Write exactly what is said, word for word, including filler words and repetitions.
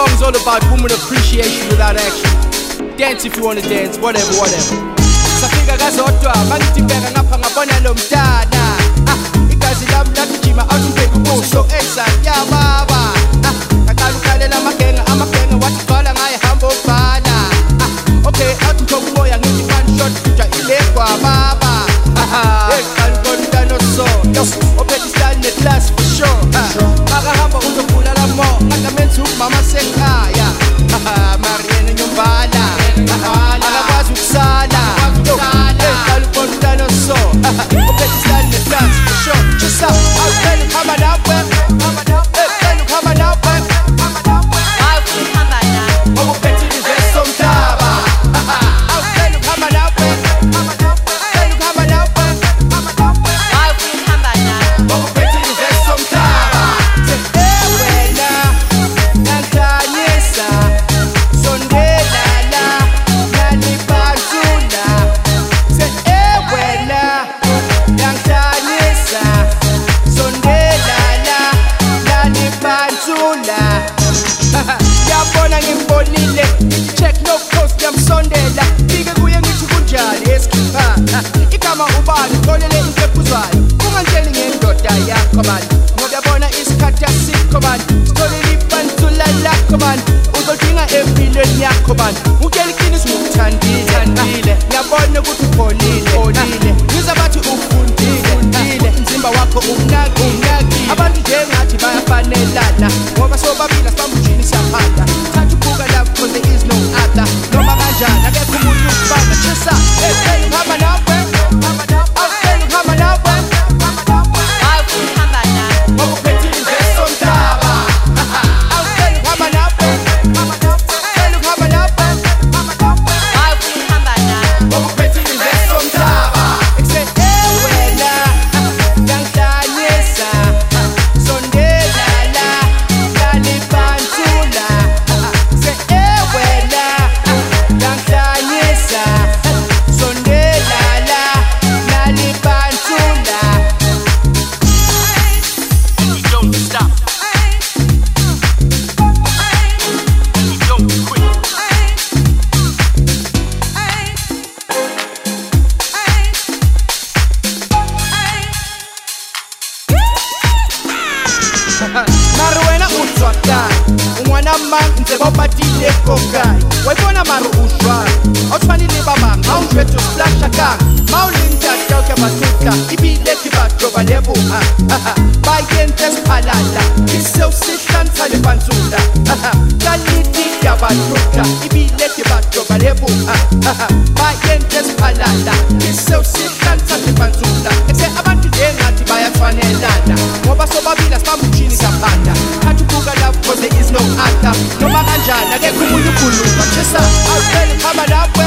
song is all about woman appreciation without action. Dance if you wanna dance, whatever, whatever. Safika kazodwa, mangitibeka ngapha ngabona lo mntana. Ah, igazi lami lagijima awumbeka ubuso exact ya baba. Ah, akala ukhalela amagenga, amagenga wathi qala ngaye hamba obhala. Ah, okay, athi ngithoka umoya ngithi one shot fuja ilegwa baba. Ah, hey, kalibona no so. Ophethe style ne class for sure. Akahamba uzokula la mo, ngamenza umama sekhaya. Ah, Mariana nyombala. Akakwazi ukusala. Hey, kalibona no so. Ophethe style ne class for sure. Just up, I'll tell you come on up. Hey, tell you come on up. I'll come on up. Ophethe invest some taba. I'll tell you come on up. Tell you come on up. I'll come on up. Ophethe invest some taba. Say, eh wena, nakhanyisa, sondela la, nalibazula. Say, eh wena, nakhanyisa, sondela la, nalibazula. Yabona ngimbonile, check no post yamsondela. Fike kuye ngithi kunjani esikipha. Igama ubani kolele inkepuzwayo. Ungangeni ngendoda yakho man. Ngoba yabona isikhathi asikho man. Stolele ibantula lakho man. Uzodinga empilweni yakho man. Ukutshela iqiniso ngokuthandile. Ngiyabona ukuthi upholile. Ngizabathi ufundile. Umzimba wakho unakile. Abantu njengathi bayafanelana. Ngoba sobabili sibambujini siyaphanda. Thatha ubuka lapho cause there is no other. Noma kanjani akekho umuntu ukubanga. Chisa, hey, hey, hamba nawe. I'll tell you hamba nawe. I'll come on up. Ophethe invest some taba. I'll tell you hamba nawe. Tell you hamba nawe. I'll come on up. Ophethe invest some taba. Say, eh wena, ngiyahlanyisa, sondela la, nalibantula. Say, eh wena, ngiyahlanyisa, sondela la, nalibantula. You don't stop. You don't quit. Mara wena utswa kae ngwana mang ntse ba patile ko kae wa bona mara utswa o tshwane le ba mang ha o jwetso splash ka ma o linta tao ke bathuka ibile ke batho ba leboha ba yente spalala iseo se hlantsa le bantsula ka liti ya bathuka ibile ke batho ba leboha ba yente spalala iseo se hlantsa le bantsula ese abantu njengathi bayafanelana ngoba sobabili asibambujini siyaphanda thatha ubuka lapho cause there is no other noma kanjani akekho umuntu ukhuluma chisa I'll tell you hamba nawe.